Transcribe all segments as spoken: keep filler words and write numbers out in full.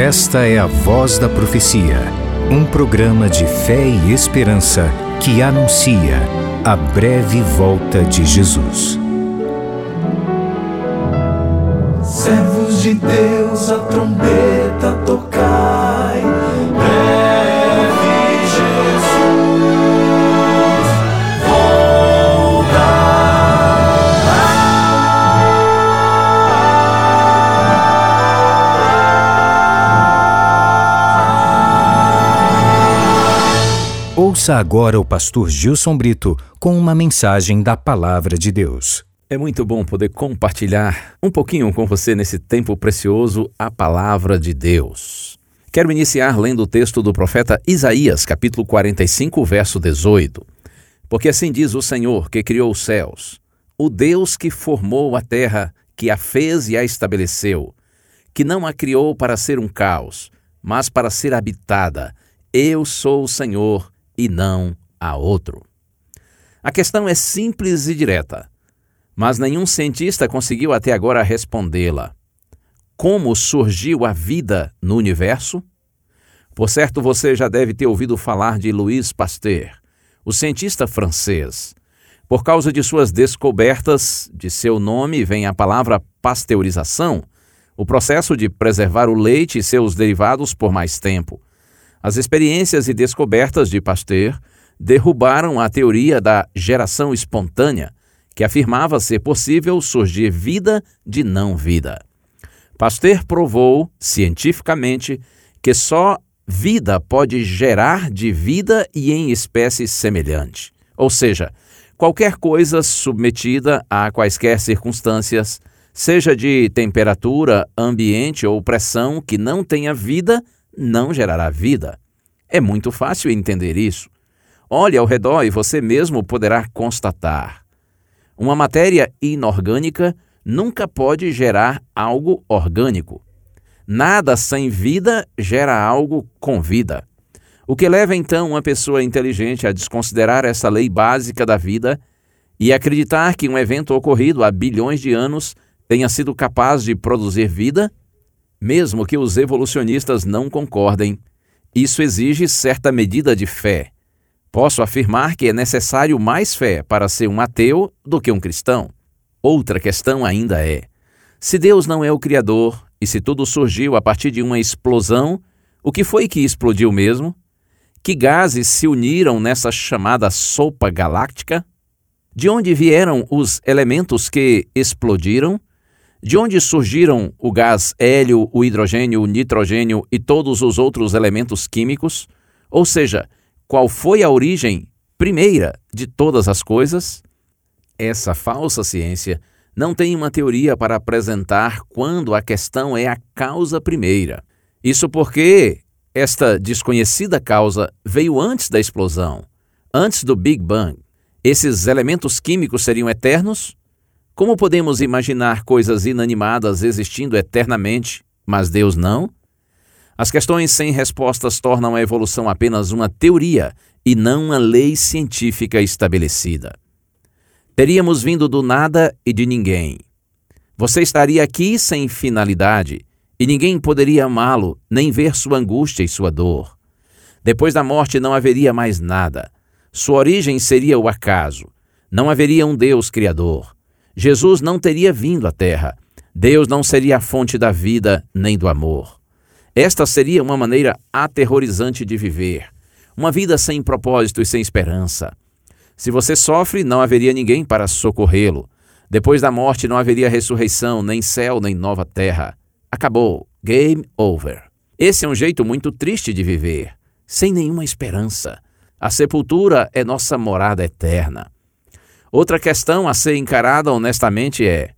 Esta é a Voz da Profecia, um programa de fé e esperança que anuncia a breve volta de Jesus. Servos de Deus, a trombeta tocai, breve Jesus Ouça agora o pastor Gilson Brito com uma mensagem da Palavra de Deus. É muito bom poder compartilhar um pouquinho com você nesse tempo precioso a Palavra de Deus. Quero iniciar lendo o texto do profeta Isaías, capítulo quarenta e cinco, verso dezoito. Porque assim diz o Senhor que criou os céus, o Deus que formou a terra, que a fez e a estabeleceu, que não a criou para ser um caos, mas para ser habitada. Eu sou o Senhor e não há outro. A questão é simples e direta, mas nenhum cientista conseguiu até agora respondê-la. Como surgiu a vida no universo? Por certo, você já deve ter ouvido falar de Louis Pasteur, o cientista francês. Por causa de suas descobertas, de seu nome vem a palavra pasteurização, o processo de preservar o leite e seus derivados por mais tempo. As experiências e descobertas de Pasteur derrubaram a teoria da geração espontânea, que afirmava ser possível surgir vida de não vida. Pasteur provou, cientificamente, que só vida pode gerar de vida e em espécie semelhante. Ou seja, qualquer coisa submetida a quaisquer circunstâncias, seja de temperatura, ambiente ou pressão, que não tenha vida, não gerará vida. É muito fácil entender isso. Olhe ao redor e você mesmo poderá constatar. Uma matéria inorgânica nunca pode gerar algo orgânico. Nada sem vida gera algo com vida. O que leva então uma pessoa inteligente a desconsiderar essa lei básica da vida e acreditar que um evento ocorrido há bilhões de anos tenha sido capaz de produzir vida? Mesmo que os evolucionistas não concordem, isso exige certa medida de fé. Posso afirmar que é necessário mais fé para ser um ateu do que um cristão. Outra questão ainda é, se Deus não é o Criador e se tudo surgiu a partir de uma explosão, o que foi que explodiu mesmo? Que gases se uniram nessa chamada sopa galáctica? De onde vieram os elementos que explodiram? De onde surgiram o gás hélio, o hidrogênio, o nitrogênio e todos os outros elementos químicos? Ou seja, qual foi a origem primeira de todas as coisas? Essa falsa ciência não tem uma teoria para apresentar quando a questão é a causa primeira. Isso porque esta desconhecida causa veio antes da explosão, antes do Big Bang. Esses elementos químicos seriam eternos? Como podemos imaginar coisas inanimadas existindo eternamente, mas Deus não? As questões sem respostas tornam a evolução apenas uma teoria e não uma lei científica estabelecida. Teríamos vindo do nada e de ninguém. Você estaria aqui sem finalidade e ninguém poderia amá-lo, nem ver sua angústia e sua dor. Depois da morte não haveria mais nada. Sua origem seria o acaso. Não haveria um Deus criador. Jesus não teria vindo à Terra. Deus não seria a fonte da vida nem do amor. Esta seria uma maneira aterrorizante de viver, uma vida sem propósito e sem esperança. Se você sofre, não haveria ninguém para socorrê-lo. Depois da morte não haveria ressurreição, nem céu, nem nova terra. Acabou. Game over. Esse é um jeito muito triste de viver, sem nenhuma esperança. A sepultura é nossa morada eterna. Outra questão a ser encarada honestamente é: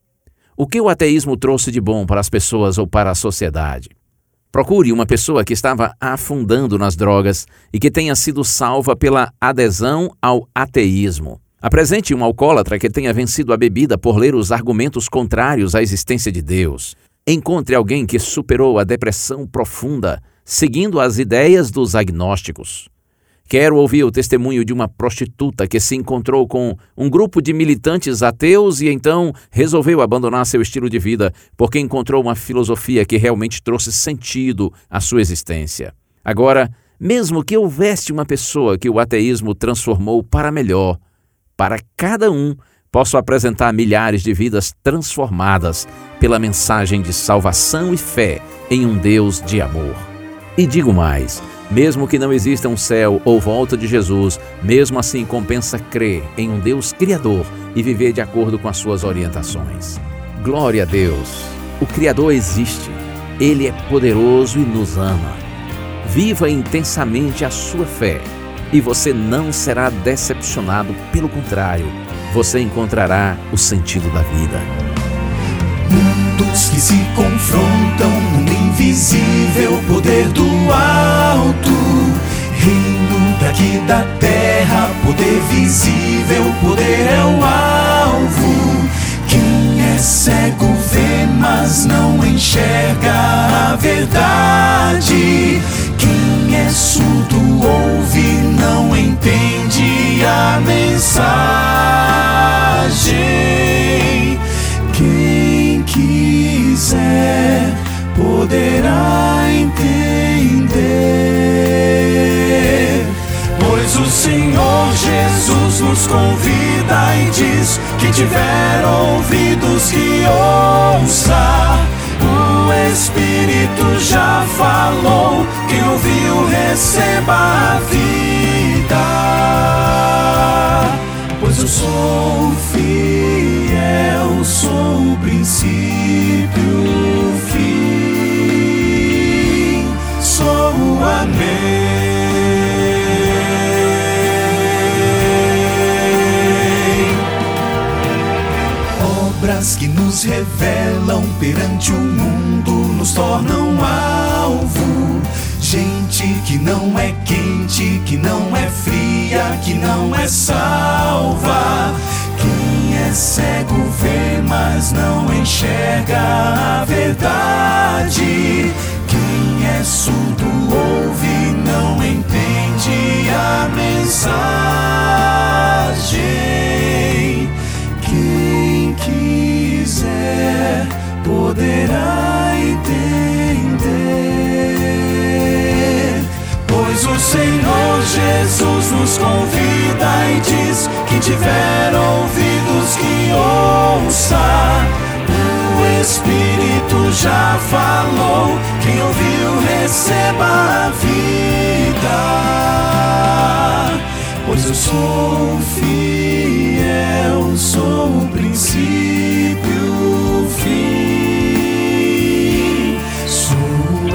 o que o ateísmo trouxe de bom para as pessoas ou para a sociedade? Procure uma pessoa que estava afundando nas drogas e que tenha sido salva pela adesão ao ateísmo. Apresente um alcoólatra que tenha vencido a bebida por ler os argumentos contrários à existência de Deus. Encontre alguém que superou a depressão profunda, seguindo as ideias dos agnósticos. Quero ouvir o testemunho de uma prostituta que se encontrou com um grupo de militantes ateus e então resolveu abandonar seu estilo de vida porque encontrou uma filosofia que realmente trouxe sentido à sua existência. Agora, mesmo que houvesse uma pessoa que o ateísmo transformou para melhor, para cada um, posso apresentar milhares de vidas transformadas pela mensagem de salvação e fé em um Deus de amor. E digo mais, mesmo que não exista um céu ou volta de Jesus, mesmo assim compensa crer em um Deus criador e viver de acordo com as suas orientações. Glória a Deus! O Criador existe, Ele é poderoso e nos ama. Viva intensamente a sua fé e você não será decepcionado, pelo contrário, você encontrará o sentido da vida. Mundos que se confrontam, mundo invisível, poder do alto, reino daqui da terra, poder visível, poder é o alvo. Quem é cego vê, mas não enxerga a verdade. Quem é surdo ouve, não entende a mensagem. Quem quiser poderá entender, pois o Senhor Jesus nos convida e diz: quem tiver ouvidos que ouça. O Espírito já falou, quem ouviu receba a vida. Pois eu sou fiel, sou o princípio, o fim, sou o amém. Obras que nos revelam perante o mundo, nos tornam alvo. Gente que não é quente, que não é fria, que não é salva. Quem é cego vê, mas não enxerga a verdade. Quem é surdo ouve, não entende a mensagem. Quem quiser poderá entender, pois o Senhor Jesus nos convida e diz: quem tiver ouvidos que ouça. O Espírito já falou, quem ouviu receba a vida. Pois eu sou fiel, sou o princípio, o fim, sou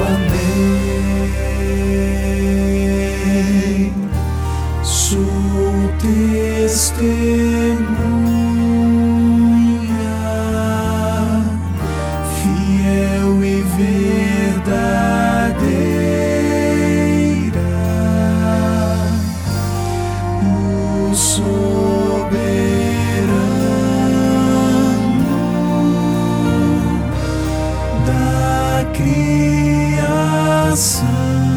amém, sou testemunha, fiel e verdadeira, o soberano da criação.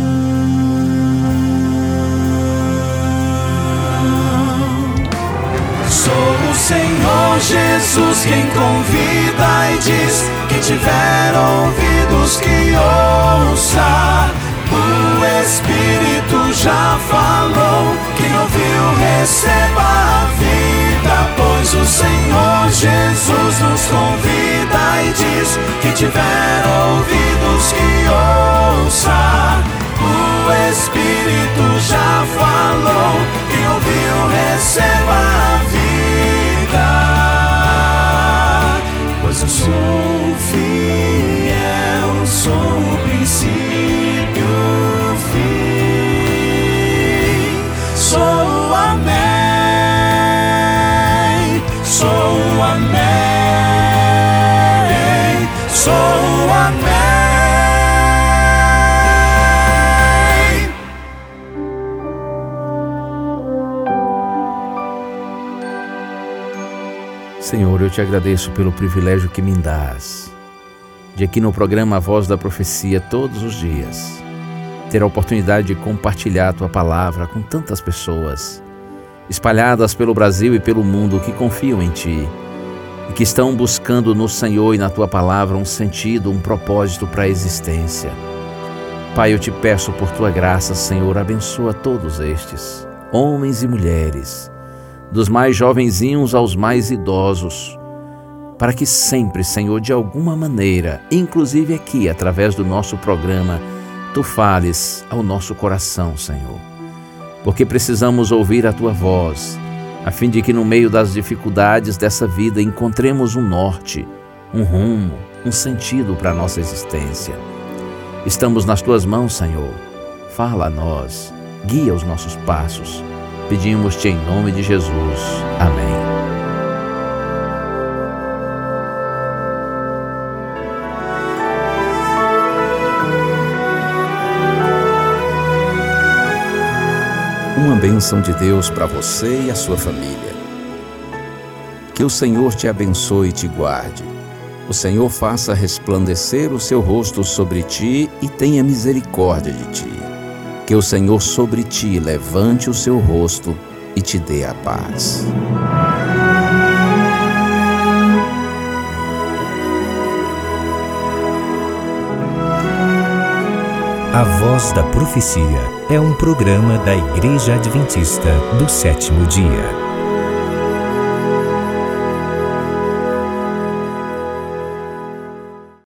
Sou o Senhor Jesus quem convida e diz: quem tiver ouvidos que ouça. O Espírito já falou, quem ouviu receba a vida. Pois o Senhor Jesus nos convida e diz: quem tiver ouvidos que ouça. O Espírito já falou, quem ouviu receba a vida. Pois eu sou fiel, sou o princípio, o fim, sou o amém, sou o amém, sou o amém. Senhor, eu te agradeço pelo privilégio que me dás de aqui no programa A Voz da Profecia todos os dias ter a oportunidade de compartilhar a Tua palavra com tantas pessoas, espalhadas pelo Brasil e pelo mundo, que confiam em Ti e que estão buscando no Senhor e na Tua palavra um sentido, um propósito para a existência. Pai, eu te peço por Tua graça, Senhor, abençoa todos estes, homens e mulheres, dos mais jovenzinhos aos mais idosos, para que sempre, Senhor, de alguma maneira, inclusive aqui, através do nosso programa, Tu fales ao nosso coração, Senhor, porque precisamos ouvir a Tua voz, a fim de que no meio das dificuldades dessa vida encontremos um norte, um rumo, um sentido para a nossa existência. Estamos nas Tuas mãos, Senhor. Fala a nós, guia os nossos passos. Pedimos-te em nome de Jesus. Amém. Uma bênção de Deus para você e a sua família. Que o Senhor te abençoe e te guarde. O Senhor faça resplandecer o seu rosto sobre ti e tenha misericórdia de ti. Que o Senhor sobre ti levante o seu rosto e te dê a paz. A Voz da Profecia é um programa da Igreja Adventista do Sétimo Dia.